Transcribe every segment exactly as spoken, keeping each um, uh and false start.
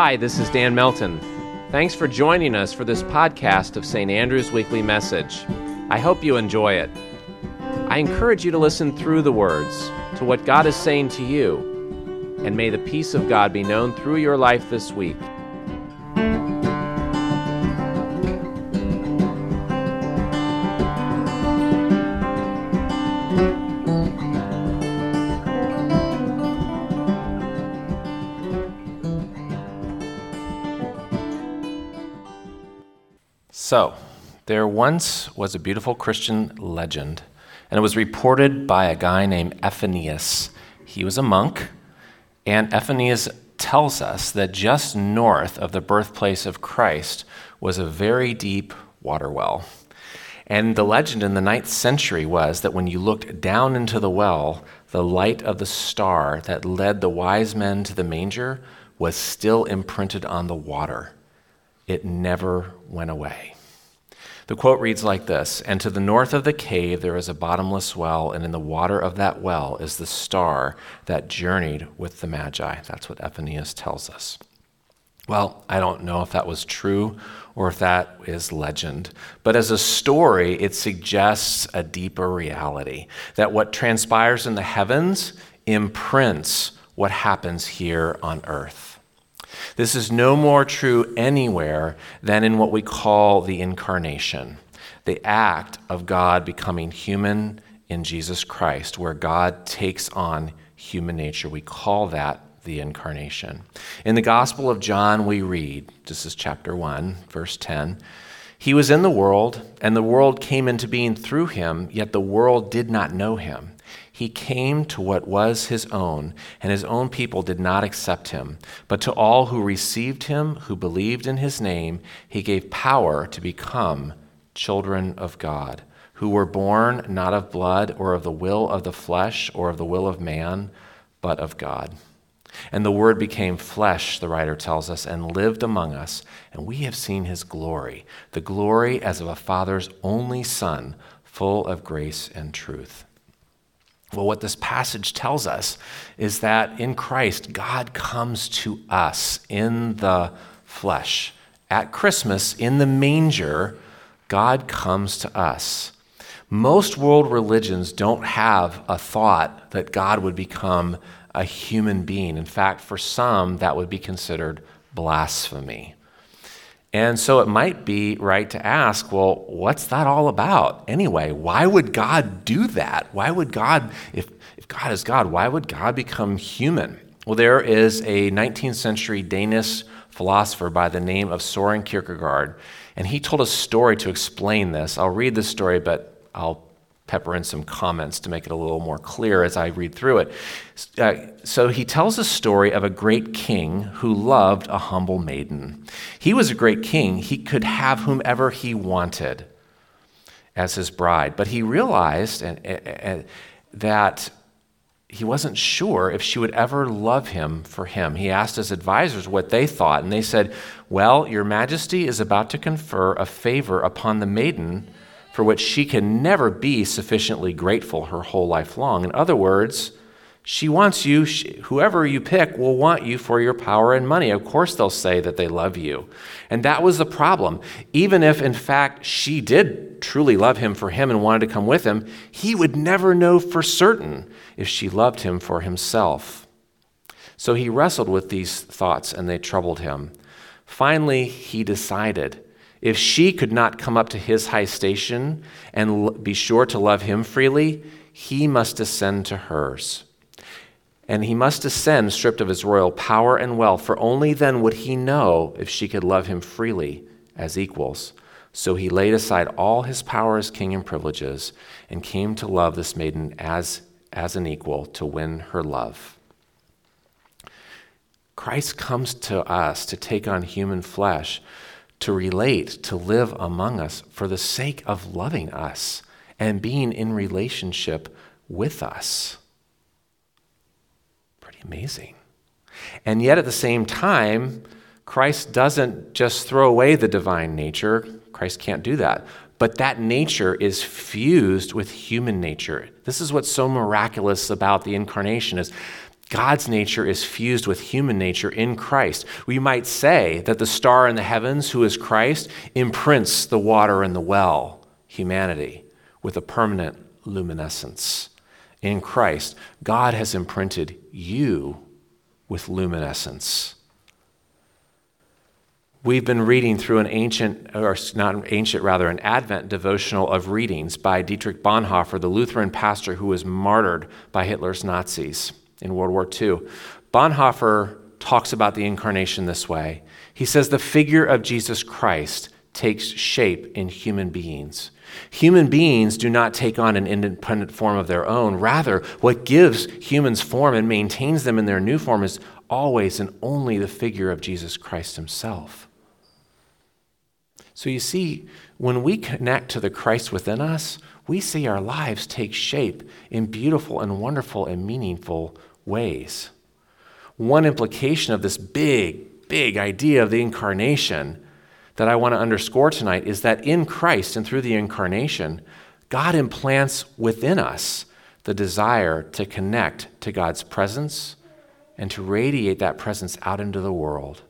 Hi, this is Dan Melton. Thanks for joining us for this podcast of Saint Andrew's Weekly Message. I hope you enjoy it. I encourage you to listen through the words to what God is saying to you, and may the peace of God be known through your life this week. So, there once was a beautiful Christian legend, and it was reported by a guy named Ephanius. He was a monk, and Ephanius tells us that just north of the birthplace of Christ was a very deep water well. And the legend in the ninth century was that when you looked down into the well, the light of the star that led the wise men to the manger was still imprinted on the water. It never went away. The quote reads like this: "And to the north of the cave there is a bottomless well, and in the water of that well is the star that journeyed with the Magi." That's what Ephanius tells us. Well, I don't know if that was true or if that is legend, but as a story, it suggests a deeper reality, that what transpires in the heavens imprints what happens here on earth. This is no more true anywhere than in what we call the incarnation, the act of God becoming human in Jesus Christ, where God takes on human nature. We call that the incarnation. In the Gospel of John, we read, this is chapter one, verse ten, "He was in the world, and the world came into being through him, yet the world did not know him. He came to what was his own, and his own people did not accept him. But to all who received him, who believed in his name, he gave power to become children of God, who were born not of blood or of the will of the flesh or of the will of man, but of God. And the Word became flesh," the writer tells us, "and lived among us, and we have seen his glory, the glory as of a Father's only Son, full of grace and truth." Well, what this passage tells us is that in Christ, God comes to us in the flesh. At Christmas, in the manger, God comes to us. Most world religions don't have a thought that God would become a human being. In fact, for some, that would be considered blasphemy. And so it might be right to ask, well, what's that all about? Anyway, why would God do that? Why would God, if, if God is God, why would God become human? Well, there is a nineteenth century Danish philosopher by the name of Søren Kierkegaard, and he told a story to explain this. I'll read the story, but I'll pepper in some comments to make it a little more clear as I read through it. Uh, so he tells a story of a great king who loved a humble maiden. He was a great king. He could have whomever he wanted as his bride, but he realized and, and, that he wasn't sure if she would ever love him for him. He asked his advisors what they thought, and they said, "Well, your majesty is about to confer a favor upon the maiden for which she can never be sufficiently grateful her whole life long. In other words, she wants you, she, whoever you pick will want you for your power and money. Of course they'll say that they love you." And that was the problem. Even if, in fact, she did truly love him for him and wanted to come with him, he would never know for certain if she loved him for himself. So he wrestled with these thoughts, and they troubled him. Finally, he decided, if she could not come up to his high station and be sure to love him freely, he must descend to hers. And he must descend stripped of his royal power and wealth, for only then would he know if she could love him freely as equals. So he laid aside all his power as king and privileges and came to love this maiden as, as an equal, to win her love. Christ comes to us to take on human flesh, to relate, to live among us for the sake of loving us and being in relationship with us. Pretty amazing. And yet at the same time, Christ doesn't just throw away the divine nature. Christ can't do that. But that nature is fused with human nature. This is what's so miraculous about the incarnation is God's nature is fused with human nature in Christ. We might say that the star in the heavens, who is Christ, imprints the water in the well, humanity, with a permanent luminescence. In Christ, God has imprinted you with luminescence. We've been reading through an ancient, or not ancient, rather, an Advent devotional of readings by Dietrich Bonhoeffer, the Lutheran pastor who was martyred by Hitler's Nazis in World War Two. Bonhoeffer talks about the incarnation this way. He says the figure of Jesus Christ takes shape in human beings. Human beings do not take on an independent form of their own. Rather, what gives humans form and maintains them in their new form is always and only the figure of Jesus Christ himself. So you see, when we connect to the Christ within us, we see our lives take shape in beautiful and wonderful and meaningful ways. One implication of this big, big idea of the incarnation that I want to underscore tonight is that in Christ and through the incarnation, God implants within us the desire to connect to God's presence and to radiate that presence out into the world.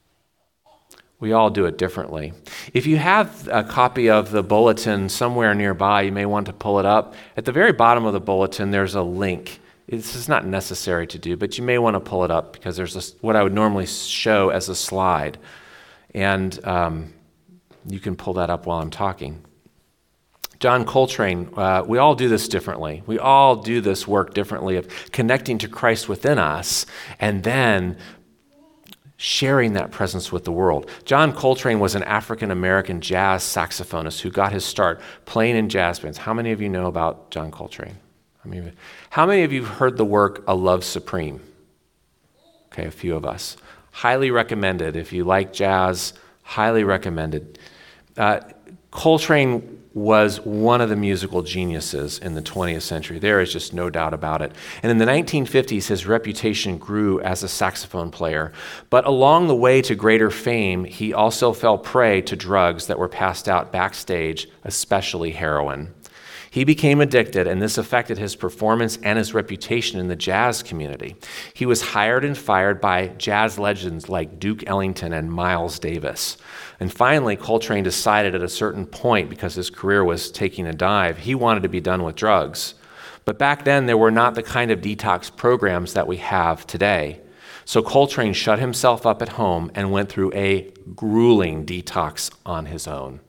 We all do it differently. If you have a copy of the bulletin somewhere nearby, you may want to pull it up. At the very bottom of the bulletin, there's a link. This is not necessary to do, but you may want to pull it up because there's a, what I would normally show as a slide. And um, you can pull that up while I'm talking. John Coltrane, uh, we all do this differently. We all do this work differently of connecting to Christ within us and then sharing that presence with the world. John Coltrane was an African-American jazz saxophonist who got his start playing in jazz bands. How many of you know about John Coltrane? How many of you, how many of you have heard the work A Love Supreme? Okay, a few of us. Highly recommended. If you like jazz, highly recommended. Uh, Coltrane was one of the musical geniuses in the twentieth century. There is just no doubt about it. And in the nineteen fifties, his reputation grew as a saxophone player. But along the way to greater fame, he also fell prey to drugs that were passed out backstage, especially heroin. He became addicted, and this affected his performance and his reputation in the jazz community. He was hired and fired by jazz legends like Duke Ellington and Miles Davis. And finally, Coltrane decided at a certain point, because his career was taking a dive, he wanted to be done with drugs. But back then, there were not the kind of detox programs that we have today. So Coltrane shut himself up at home and went through a grueling detox on his own.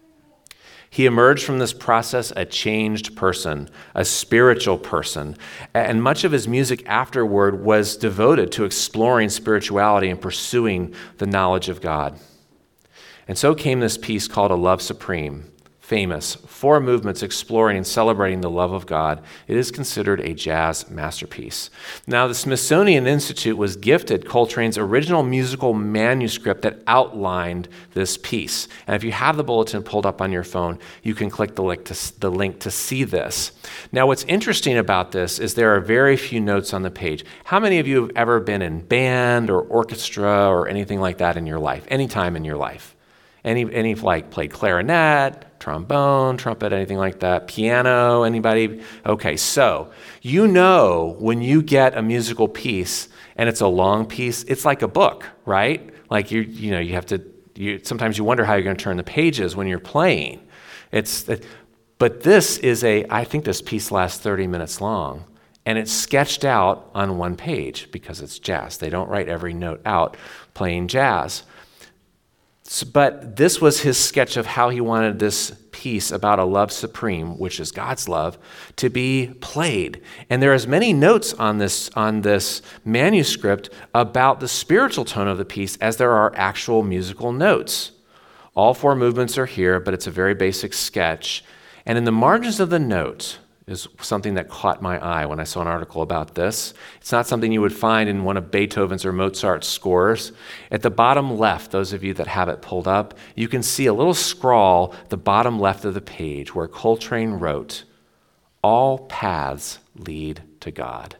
He emerged from this process a changed person, a spiritual person, and much of his music afterward was devoted to exploring spirituality and pursuing the knowledge of God. And so came this piece called A Love Supreme, famous, four movements exploring and celebrating the love of God. It is considered a jazz masterpiece. Now, the Smithsonian Institute was gifted Coltrane's original musical manuscript that outlined this piece. And if you have the bulletin pulled up on your phone, you can click the link to, the link to see this. Now, what's interesting about this is there are very few notes on the page. How many of you have ever been in band or orchestra or anything like that in your life, any time in your life? Any, any like played clarinet, trombone, trumpet, anything like that, piano, anybody? Okay, so you know when you get a musical piece and it's a long piece, it's like a book, right? Like you, you know, you have to. You, sometimes you wonder how you're going to turn the pages when you're playing. It's, but this is a. I think this piece lasts thirty minutes long, and it's sketched out on one page because it's jazz. They don't write every note out playing jazz. But this was his sketch of how he wanted this piece about a love supreme, which is God's love, to be played. And there are as many notes on this, on this manuscript about the spiritual tone of the piece as there are actual musical notes. All four movements are here, but it's a very basic sketch. And in the margins of the note is something that caught my eye when I saw an article about this. It's not something you would find in one of Beethoven's or Mozart's scores. At the bottom left, those of you that have it pulled up, you can see a little scrawl at the bottom left of the page where Coltrane wrote, "All paths lead to God.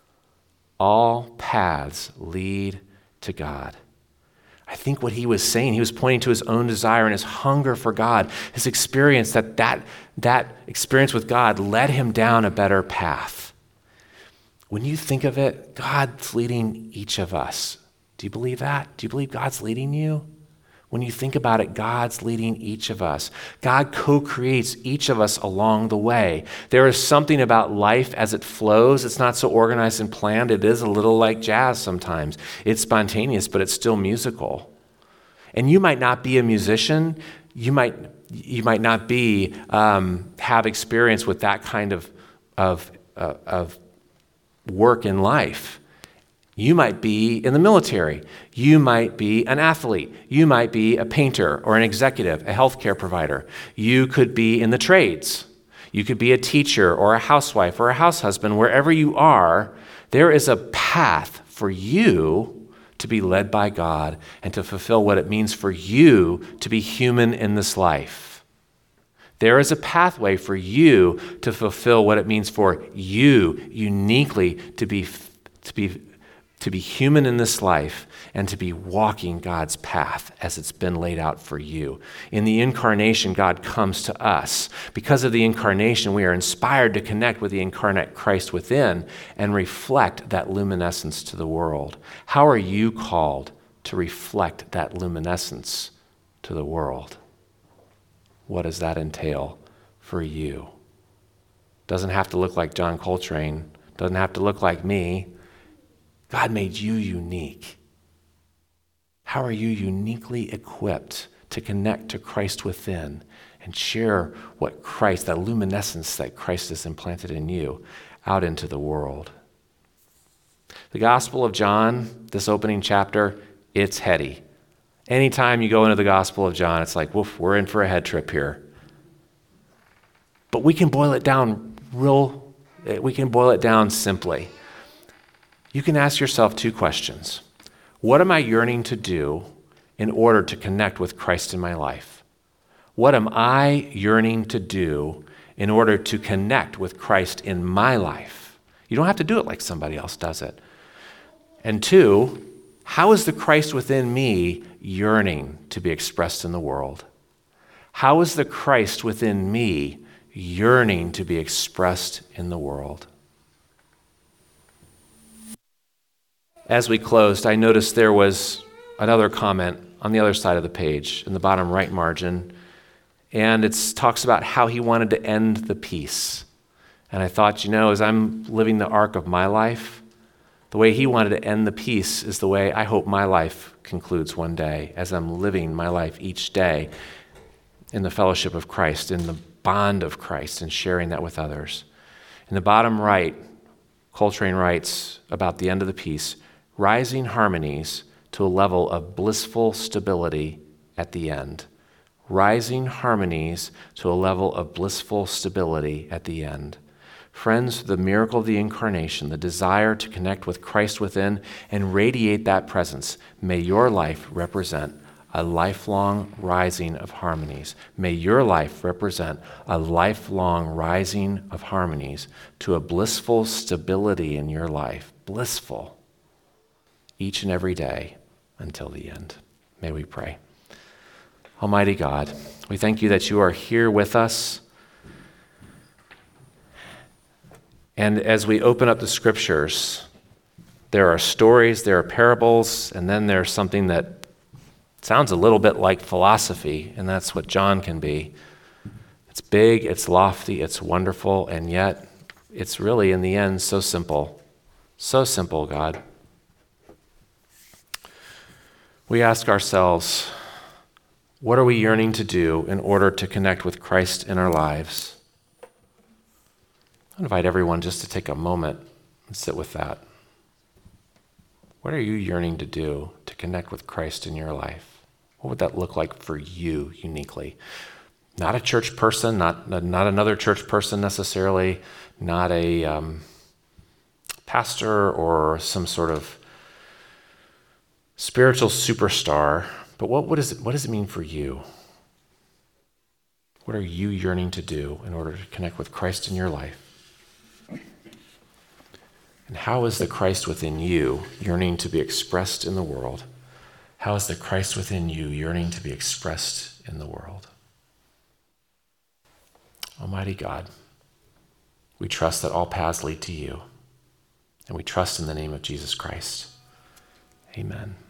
All paths lead to God." I think what he was saying, he was pointing to his own desire and his hunger for God, his experience that that, that experience with God led him down a better path. When you think of it, God's leading each of us. Do you believe that? Do you believe God's leading you? When you think about it, God's leading each of us. God co-creates each of us along the way. There is something about life as it flows. It's not so organized and planned. It is a little like jazz sometimes. It's spontaneous, but it's still musical. And you might not be a musician. You might you might not be um, have experience with that kind of of uh, of work in life. You might be in the military. You might be an athlete. You might be a painter or an executive, a healthcare provider. You could be in the trades. You could be a teacher or a housewife or a house husband. Wherever you are, there is a path for you to be led by God and to fulfill what it means for you to be human in this life. There is a pathway for you to fulfill what it means for you uniquely to be to be to be human in this life and to be walking God's path as it's been laid out for you. In the incarnation, God comes to us. Because of the incarnation, we are inspired to connect with the incarnate Christ within and reflect that luminescence to the world. How are you called to reflect that luminescence to the world? What does that entail for you? Doesn't have to look like John Coltrane. Doesn't have to look like me. God made you unique. How are you uniquely equipped to connect to Christ within and share what Christ, that luminescence that Christ has implanted in you, out into the world? The Gospel of John, this opening chapter, it's heady. Anytime you go into the Gospel of John, it's like, woof, we're in for a head trip here. But we can boil it down real, we can boil it down simply. You can ask yourself two questions. What am I yearning to do in order to connect with Christ in my life? What am I yearning to do in order to connect with Christ in my life? You don't have to do it like somebody else does it. And two, how is the Christ within me yearning to be expressed in the world? How is the Christ within me yearning to be expressed in the world? As we closed, I noticed there was another comment on the other side of the page, in the bottom right margin, and it talks about how he wanted to end the piece. And I thought, you know, as I'm living the arc of my life, the way he wanted to end the piece is the way I hope my life concludes one day, as I'm living my life each day in the fellowship of Christ, in the bond of Christ, and sharing that with others. In the bottom right, Coltrane writes about the end of the piece, rising harmonies to a level of blissful stability at the end. Rising harmonies to a level of blissful stability at the end. Friends, the miracle of the incarnation, the desire to connect with Christ within and radiate that presence, may your life represent a lifelong rising of harmonies. May your life represent a lifelong rising of harmonies to a blissful stability in your life. Blissful. Each and every day until the end. May we pray. Almighty God, we thank you that you are here with us. And as we open up the scriptures, there are stories, there are parables, and then there's something that sounds a little bit like philosophy, and that's what John can be. It's big, it's lofty, it's wonderful, and yet it's really, in the end, so simple. So simple, God. We ask ourselves, what are we yearning to do in order to connect with Christ in our lives? I invite everyone just to take a moment and sit with that. What are you yearning to do to connect with Christ in your life? What would that look like for you uniquely? Not a church person, not, not another church person necessarily, not a um, pastor or some sort of spiritual superstar, but what, what, is it, what does it mean for you? What are you yearning to do in order to connect with Christ in your life? And how is the Christ within you yearning to be expressed in the world? How is the Christ within you yearning to be expressed in the world? Almighty God, we trust that all paths lead to you. And we trust in the name of Jesus Christ. Amen.